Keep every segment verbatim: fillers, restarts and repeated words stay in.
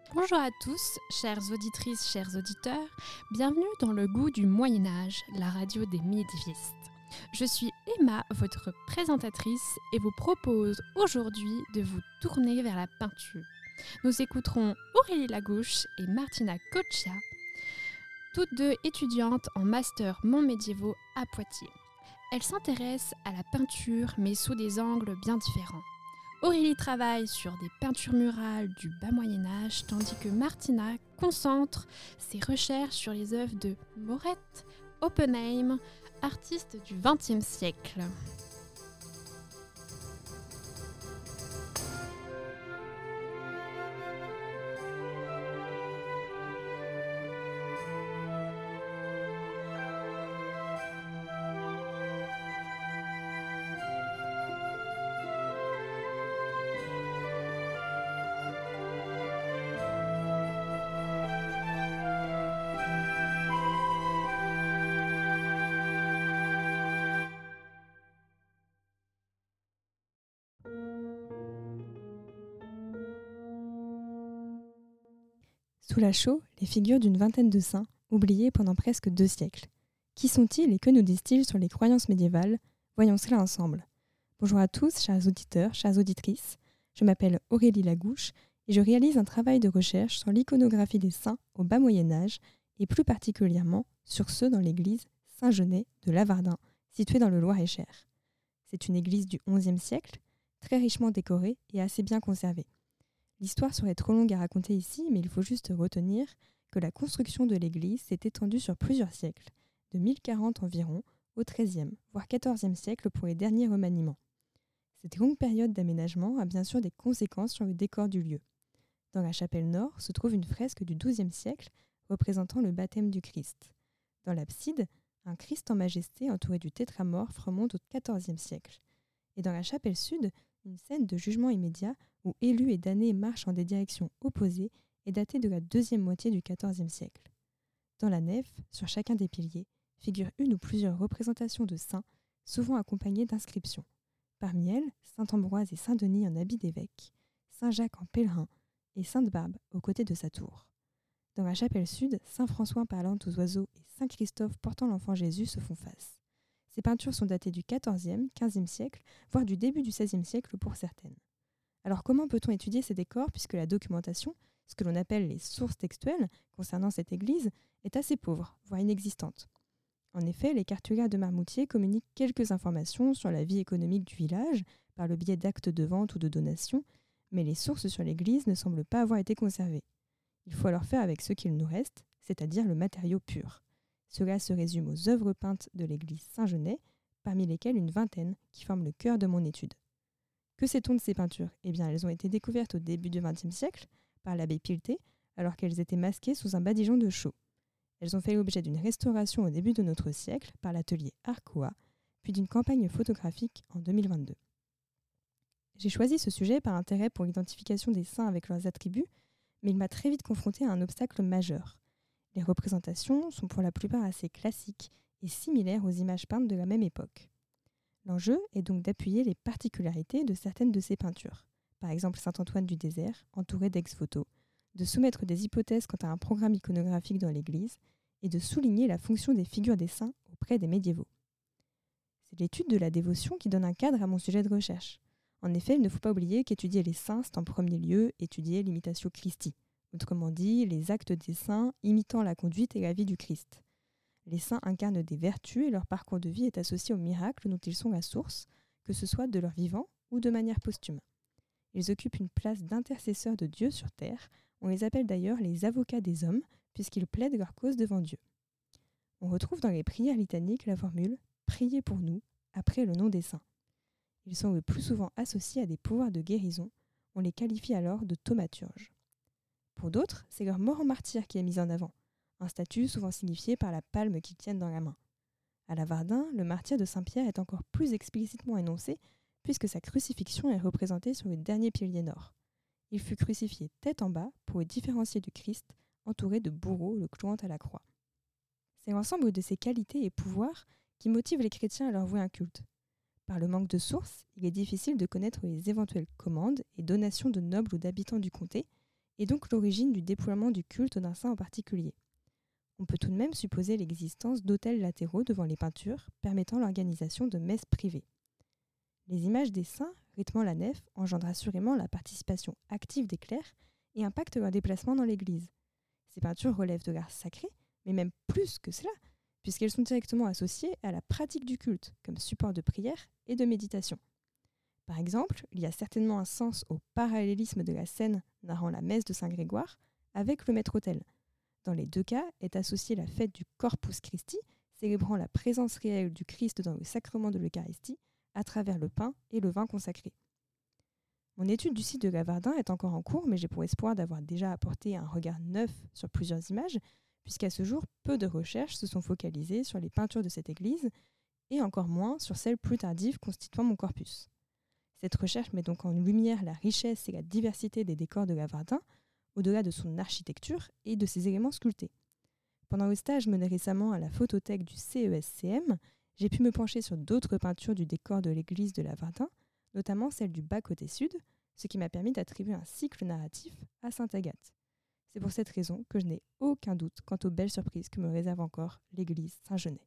Bonjour à tous, chères auditrices, chers auditeurs, bienvenue dans le goût du Moyen-Âge, la radio des médiévistes. Je suis Emma, votre présentatrice, et vous propose aujourd'hui de vous tourner vers la peinture. Nous écouterons Aurélie Lagouche et Martina Coccia, toutes deux étudiantes en master monts médiévaux à Poitiers. Elles s'intéressent à la peinture, mais sous des angles bien différents. Aurélie travaille sur des peintures murales du bas Moyen-Âge, tandis que Martina concentre ses recherches sur les œuvres de Moret Oppenheim, artiste du vingtième siècle. Sous la chaux, les figures d'une vingtaine de saints, oubliés pendant presque deux siècles. Qui sont-ils et que nous disent-ils sur les croyances médiévales ? Voyons cela ensemble. Bonjour à tous, chers auditeurs, chères auditrices. Je m'appelle Aurélie Lagouche et je réalise un travail de recherche sur l'iconographie des saints au bas Moyen-Âge et plus particulièrement sur ceux dans l'église Saint-Genès de Lavardin, située dans le Loir-et-Cher. C'est une église du onzième siècle, très richement décorée et assez bien conservée. L'histoire serait trop longue à raconter ici, mais il faut juste retenir que la construction de l'église s'est étendue sur plusieurs siècles, de mille quarante environ au treizième, voire quatorzième siècle pour les derniers remaniements. Cette longue période d'aménagement a bien sûr des conséquences sur le décor du lieu. Dans la chapelle nord se trouve une fresque du douzième siècle représentant le baptême du Christ. Dans l'abside, un Christ en majesté entouré du tétramorphe remonte au quatorzième siècle. Et dans la chapelle sud, une scène de jugement immédiat où élus et damnés marchent en des directions opposées est datée de la deuxième moitié du quatorzième siècle. Dans la nef, sur chacun des piliers, figurent une ou plusieurs représentations de saints, souvent accompagnées d'inscriptions. Parmi elles, saint Ambroise et saint Denis en habit d'évêque, saint Jacques en pèlerin et sainte Barbe aux côtés de sa tour. Dans la chapelle sud, saint François parlant aux oiseaux et saint Christophe portant l'enfant Jésus se font face. Ces peintures sont datées du quatorzième, quinzième siècle, voire du début du seizième siècle pour certaines. Alors comment peut-on étudier ces décors puisque la documentation, ce que l'on appelle les sources textuelles concernant cette église, est assez pauvre, voire inexistante. En effet, les cartulaires de Marmoutier communiquent quelques informations sur la vie économique du village par le biais d'actes de vente ou de donation, mais les sources sur l'église ne semblent pas avoir été conservées. Il faut alors faire avec ce qu'il nous reste, c'est-à-dire le matériau pur. Cela se résume aux œuvres peintes de l'église Saint-Genès, parmi lesquelles une vingtaine qui forment le cœur de mon étude. Que sait-on de ces peintures ? Eh bien, elles ont été découvertes au début du vingtième siècle par l'abbé Pilté, alors qu'elles étaient masquées sous un badigeon de chaux. Elles ont fait l'objet d'une restauration au début de notre siècle par l'atelier Arcoa, puis d'une campagne photographique en deux mille vingt-deux. J'ai choisi ce sujet par intérêt pour l'identification des saints avec leurs attributs, mais il m'a très vite confronté à un obstacle majeur. Les représentations sont pour la plupart assez classiques et similaires aux images peintes de la même époque. L'enjeu est donc d'appuyer les particularités de certaines de ces peintures, par exemple Saint-Antoine du Désert, entouré d'ex-voto, de soumettre des hypothèses quant à un programme iconographique dans l'Église et de souligner la fonction des figures des saints auprès des médiévaux. C'est l'étude de la dévotion qui donne un cadre à mon sujet de recherche. En effet, il ne faut pas oublier qu'étudier les saints, c'est en premier lieu étudier l'imitatio Christi, autrement dit les actes des saints imitant la conduite et la vie du Christ. Les saints incarnent des vertus et leur parcours de vie est associé aux miracles dont ils sont la source, que ce soit de leur vivant ou de manière posthume. Ils occupent une place d'intercesseurs de Dieu sur terre. On les appelle d'ailleurs les avocats des hommes, puisqu'ils plaident leur cause devant Dieu. On retrouve dans les prières litaniques la formule « Priez pour nous » après le nom des saints. Ils sont le plus souvent associés à des pouvoirs de guérison. On les qualifie alors de thaumaturges. Pour d'autres, c'est leur mort en martyr qui est mise en avant, un statut souvent signifié par la palme qu'ils tiennent dans la main. À Lavardin, le martyre de Saint-Pierre est encore plus explicitement énoncé, puisque sa crucifixion est représentée sur le dernier pilier nord. Il fut crucifié tête en bas pour le différencier du Christ, entouré de bourreaux le clouant à la croix. C'est l'ensemble de ces qualités et pouvoirs qui motivent les chrétiens à leur vouer un culte. Par le manque de sources, il est difficile de connaître les éventuelles commandes et donations de nobles ou d'habitants du comté, et donc l'origine du déploiement du culte d'un saint en particulier. On peut tout de même supposer l'existence d'autels latéraux devant les peintures, permettant l'organisation de messes privées. Les images des saints rythmant la nef engendrent assurément la participation active des clercs et impactent leur déplacement dans l'église. Ces peintures relèvent de l'art sacré, mais même plus que cela, puisqu'elles sont directement associées à la pratique du culte, comme support de prière et de méditation. Par exemple, il y a certainement un sens au parallélisme de la scène narrant la messe de Saint-Grégoire avec le maître-autel. Dans les deux cas est associée la fête du Corpus Christi, célébrant la présence réelle du Christ dans le sacrement de l'Eucharistie à travers le pain et le vin consacrés. Mon étude du site de Gavardin est encore en cours, mais j'ai pour espoir d'avoir déjà apporté un regard neuf sur plusieurs images, puisqu'à ce jour, peu de recherches se sont focalisées sur les peintures de cette église, et encore moins sur celles plus tardives constituant mon corpus. Cette recherche met donc en lumière la richesse et la diversité des décors de Gavardin, au-delà de son architecture et de ses éléments sculptés. Pendant le stage mené récemment à la photothèque du C E S C M, j'ai pu me pencher sur d'autres peintures du décor de l'église de Lavardin, notamment celle du bas-côté sud, ce qui m'a permis d'attribuer un cycle narratif à Sainte-Agathe. C'est pour cette raison que je n'ai aucun doute quant aux belles surprises que me réserve encore l'église Saint-Genès.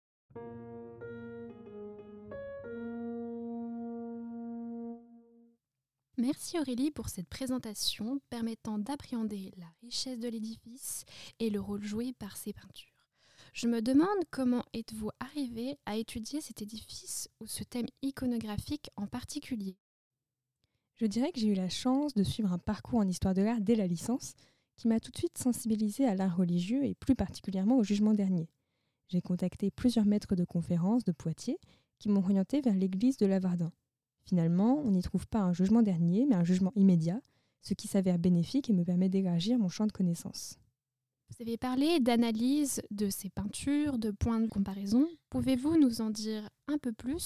Merci Aurélie pour cette présentation permettant d'appréhender la richesse de l'édifice et le rôle joué par ses peintures. Je me demande comment êtes-vous arrivé à étudier cet édifice ou ce thème iconographique en particulier ? Je dirais que j'ai eu la chance de suivre un parcours en histoire de l'art dès la licence qui m'a tout de suite sensibilisée à l'art religieux et plus particulièrement au jugement dernier. J'ai contacté plusieurs maîtres de conférences de Poitiers qui m'ont orienté vers l'église de Lavardin. Finalement, on n'y trouve pas un jugement dernier, mais un jugement immédiat, ce qui s'avère bénéfique et me permet d'élargir mon champ de connaissances. Vous avez parlé d'analyse de ces peintures, de points de comparaison. Pouvez-vous nous en dire un peu plus ?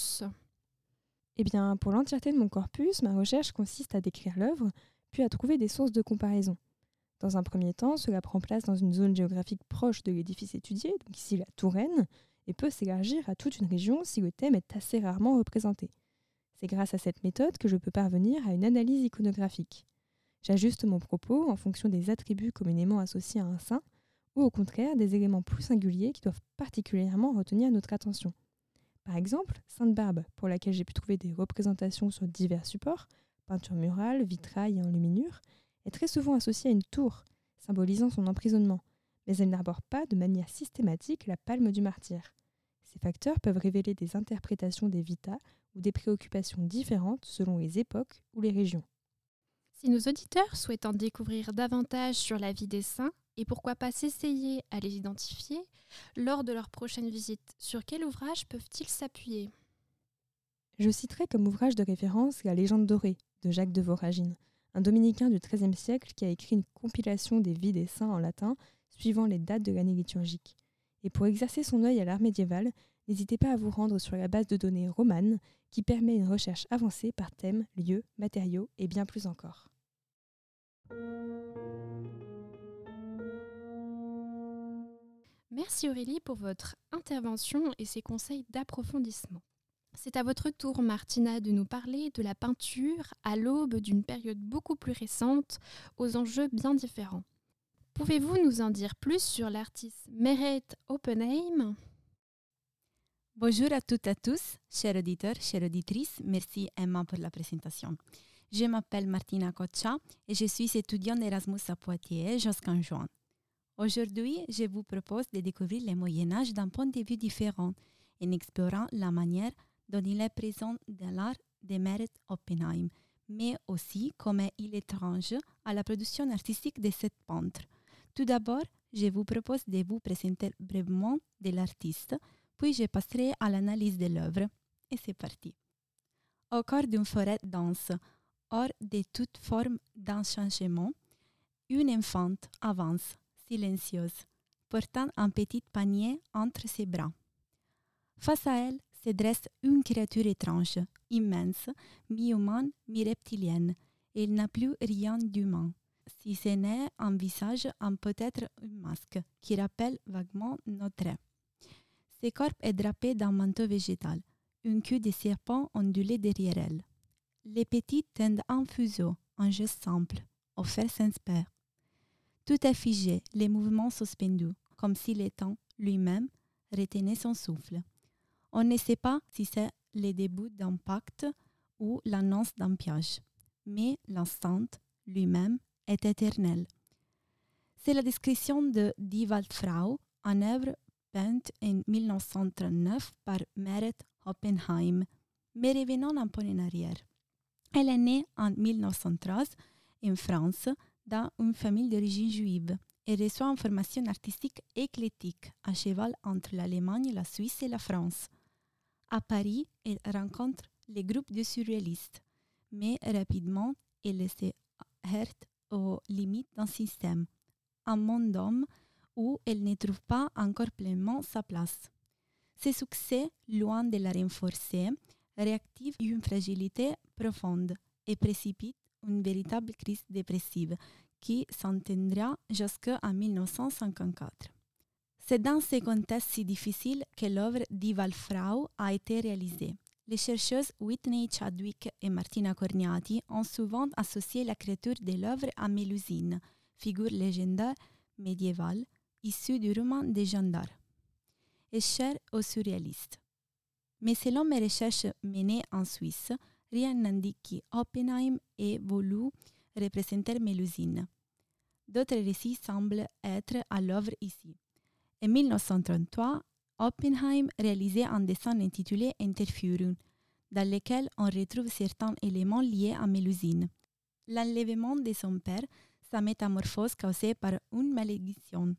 Eh bien, pour l'entièreté de mon corpus, ma recherche consiste à décrire l'œuvre, puis à trouver des sources de comparaison. Dans un premier temps, cela prend place dans une zone géographique proche de l'édifice étudié, donc ici la Touraine, et peut s'élargir à toute une région si le thème est assez rarement représenté. C'est grâce à cette méthode que je peux parvenir à une analyse iconographique. J'ajuste mon propos en fonction des attributs communément associés à un saint, ou au contraire des éléments plus singuliers qui doivent particulièrement retenir notre attention. Par exemple, Sainte Barbe, pour laquelle j'ai pu trouver des représentations sur divers supports, peinture murale, vitrail et enluminure, est très souvent associée à une tour, symbolisant son emprisonnement, mais elle n'arbore pas de manière systématique la palme du martyr. Ces facteurs peuvent révéler des interprétations des vitas ou des préoccupations différentes selon les époques ou les régions. Si nos auditeurs souhaitent en découvrir davantage sur la vie des saints, et pourquoi pas s'essayer à les identifier, lors de leur prochaine visite, sur quel ouvrage peuvent-ils s'appuyer ? Je citerai comme ouvrage de référence La Légende dorée de Jacques de Voragine, un dominicain du treizième siècle qui a écrit une compilation des vies des saints en latin, suivant les dates de l'année liturgique. Et pour exercer son œil à l'art médiéval, n'hésitez pas à vous rendre sur la base de données Romane, qui permet une recherche avancée par thème, lieu, matériaux et bien plus encore. Merci Aurélie pour votre intervention et ses conseils d'approfondissement. C'est à votre tour, Martina, de nous parler de la peinture à l'aube d'une période beaucoup plus récente, aux enjeux bien différents. Pouvez-vous nous en dire plus sur l'artiste Meret Oppenheim ? Bonjour à toutes et à tous, chers auditeurs, chères auditrices. Merci Emma pour la présentation. Je m'appelle Martina Coccia et je suis étudiante Erasmus à Poitiers jusqu'en juin. Aujourd'hui, je vous propose de découvrir le Moyen-Âge d'un point de vue différent en explorant la manière dont il est présent dans l'art de Meret Oppenheim, mais aussi comment il est étrange à la production artistique de cette peintre. Tout d'abord, je vous propose de vous présenter brièvement de l'artiste, puis je passerai à l'analyse de l'œuvre. Et c'est parti. Au cœur d'une forêt dense, hors de toute forme d'enchangement, une infante avance, silencieuse, portant un petit panier entre ses bras. Face à elle se dresse une créature étrange, immense, mi-humaine, mi-reptilienne. Elle n'a plus rien d'humain, si ce n'est un visage et peut-être un masque qui rappelle vaguement nos traits. Ce corps est drapé d'un manteau végétal, une queue de serpent ondulée derrière elle. Les petits tendent un fuseau, un geste simple, offert s'inspire. Tout est figé, les mouvements suspendus, comme si le temps lui-même retenait son souffle. On ne sait pas si c'est le début d'un pacte ou l'annonce d'un piège, mais l'instant lui-même est éternel. C'est la description de Die Waldfrau, une œuvre peinte en dix-neuf cent trente-neuf par Meret Oppenheim. Mais revenons un peu en arrière. Elle est née en dix-neuf cent treize en France dans une famille d'origine juive et reçoit une formation artistique éclectique à cheval entre l'Allemagne, la Suisse et la France. À Paris, elle rencontre les groupes de surréalistes, mais rapidement, elle se heurte aux limites d'un système, un monde d'hommes où elle ne trouve pas encore pleinement sa place. Ses succès, loin de la renforcer, réactivent une fragilité profonde et précipitent une véritable crise dépressive qui s'étendra jusqu'en dix-neuf cent cinquante-quatre. C'est dans ce contexte si difficile que l'œuvre Die Waldfrau a été réalisée. Les chercheuses Whitney Chadwick et Martina Corniati ont souvent associé la créature de l'œuvre à Mélusine, figure légendaire médiévale issue du roman de Jeanne d'Arc, et chère aux surréalistes. Mais selon mes recherches menées en Suisse, rien n'indique qu'Oppenheim ait voulu représenter Mélusine. D'autres récits semblent être à l'œuvre ici. En dix-neuf cent trente-trois, Oppenheim réalisait un dessin intitulé Interführung, dans lequel on retrouve certains éléments liés à Mélusine. L'enlèvement de son père, sa métamorphose causée par une malédiction.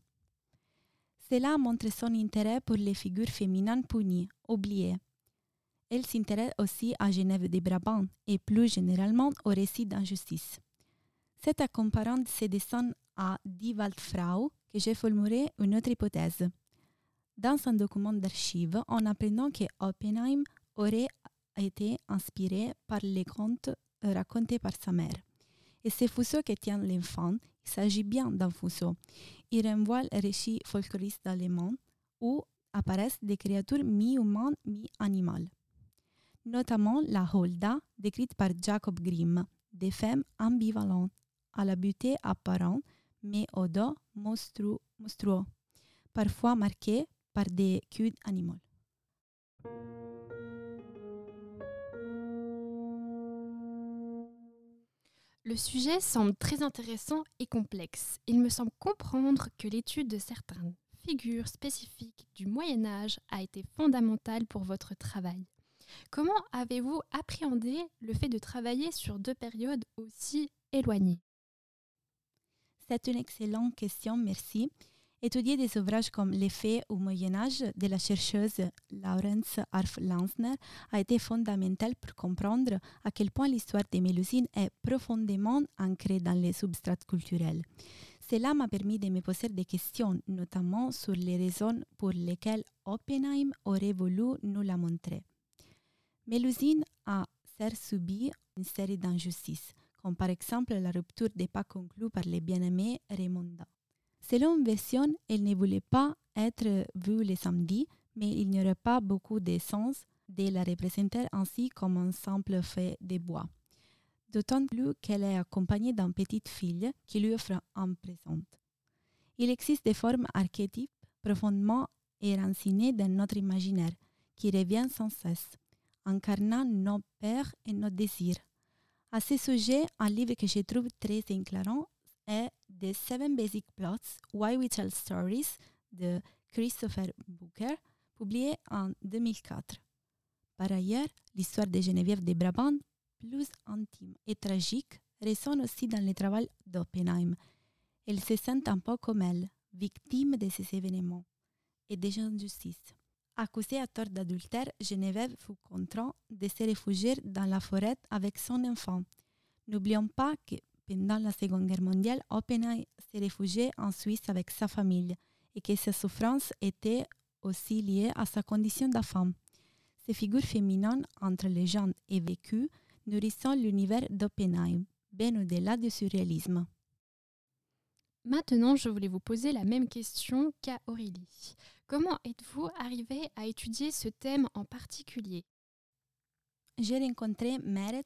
Cela montre son intérêt pour les figures féminines punies, oubliées. Elle s'intéresse aussi à Genève de Brabant et plus généralement au récit d'injustice. C'est en comparant ces dessins à Die Waldfrau que j'ai formulé une autre hypothèse. Dans un document d'archives, en apprenant que Oppenheim aurait été inspiré par les contes racontés par sa mère. Et ce fuseau que tient l'enfant, il s'agit bien d'un fuseau. Il renvoie le récit folkloriste allemand où apparaissent des créatures mi-humaines, mi-animales. Notamment la Holda, décrite par Jacob Grimm, des femmes ambivalentes, à la beauté apparente, mais au dos monstrueux, monstrueux, parfois marquées par des culs animaux. Le sujet semble très intéressant et complexe. Il me semble comprendre que l'étude de certaines figures spécifiques du Moyen-Âge a été fondamentale pour votre travail. Comment avez-vous appréhendé le fait de travailler sur deux périodes aussi éloignées ? C'est une excellente question, merci. Étudier des ouvrages comme Les Faits au Moyen-Âge de la chercheuse Laurence Arf-Lanzner a été fondamental pour comprendre à quel point l'histoire des Mélusines est profondément ancrée dans les substrats culturels. Cela m'a permis de me poser des questions, notamment sur les raisons pour lesquelles Oppenheim aurait voulu nous la montrer. Mélusine a certes subi une série d'injustices, comme par exemple la rupture des pactes conclus par les bien-aimés Raymonda. Selon une version, elle ne voulait pas être vue le samedi, mais il n'y aurait pas beaucoup de sens de la représenter ainsi comme un simple fait de bois. D'autant plus qu'elle est accompagnée d'une petite fille qui lui offre un présent. Il existe des formes archétypes profondément enracinées dans notre imaginaire, qui reviennent sans cesse, incarnant nos peurs et nos désirs. À ce sujet, un livre que je trouve très éclairant est The Seven Basic Plots, Why We Tell Stories de Christopher Booker, publié en deux mille quatre. Par ailleurs, l'histoire de Geneviève de Brabant, plus intime et tragique, résonne aussi dans le travail d'Oppenheim. Elle se sent un peu comme elle, victime de ces événements et des injustices. Accusée à tort d'adultère, Geneviève fut contrainte de se réfugier dans la forêt avec son enfant. N'oublions pas que pendant la Seconde Guerre mondiale, Oppenheim s'est réfugié en Suisse avec sa famille et que sa souffrance était aussi liée à sa condition de femme. Ces figures féminines entre légendes et vécus nourrissant l'univers d'Oppenheim, bien au-delà du surréalisme. Maintenant, je voulais vous poser la même question qu'à Aurélie. Comment êtes-vous arrivée à étudier ce thème en particulier ? J'ai rencontré Meret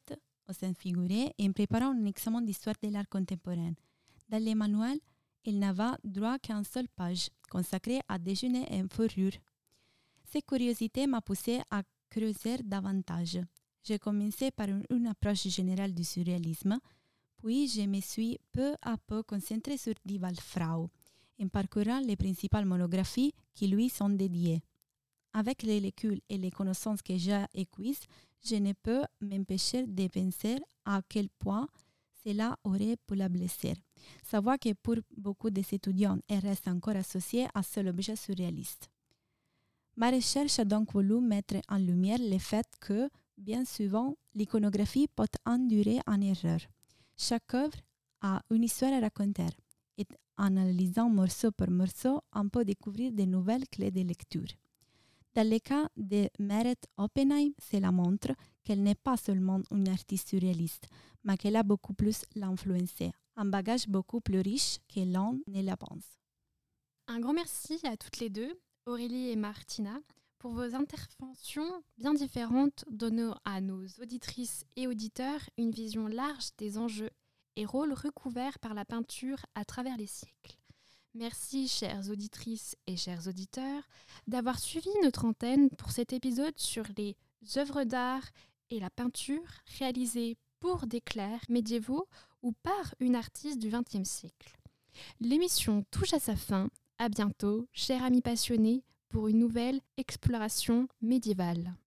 au sens figuré et en préparant un examen d'histoire de l'art contemporain. Dans les manuels, il n'avait droit qu'à une seule page, consacrée à déjeuner en fourrure. Cette curiosité m'a poussé à creuser davantage. J'ai commencé par une, une approche générale du surréalisme, puis je me suis peu à peu concentrée sur Die Waldfrau, en parcourant les principales monographies qui lui sont dédiées. Avec les lectures et les connaissances que j'ai acquises, je ne peux m'empêcher de penser à quel point cela aurait pu la blesser. Savoir que pour beaucoup d'étudiants, elle reste encore associée à seul objet surréaliste. Ma recherche a donc voulu mettre en lumière le fait que, bien souvent, l'iconographie peut endurer en erreur. Chaque œuvre a une histoire à raconter et en analysant morceau par morceau, on peut découvrir de nouvelles clés de lecture. Dans le cas de Meret Oppenheim, cela montre qu'elle n'est pas seulement une artiste surréaliste, mais qu'elle a beaucoup plus l'influencé, un bagage beaucoup plus riche que l'on ne la pense. Un grand merci à toutes les deux, Aurélie et Martina, pour vos interventions bien différentes donnant à nos auditrices et auditeurs une vision large des enjeux et rôles recouverts par la peinture à travers les siècles. Merci, chères auditrices et chers auditeurs, d'avoir suivi notre antenne pour cet épisode sur les œuvres d'art et la peinture réalisées pour des clercs médiévaux ou par une artiste du vingtième siècle. L'émission touche à sa fin. À bientôt, chers amis passionnés, pour une nouvelle exploration médiévale.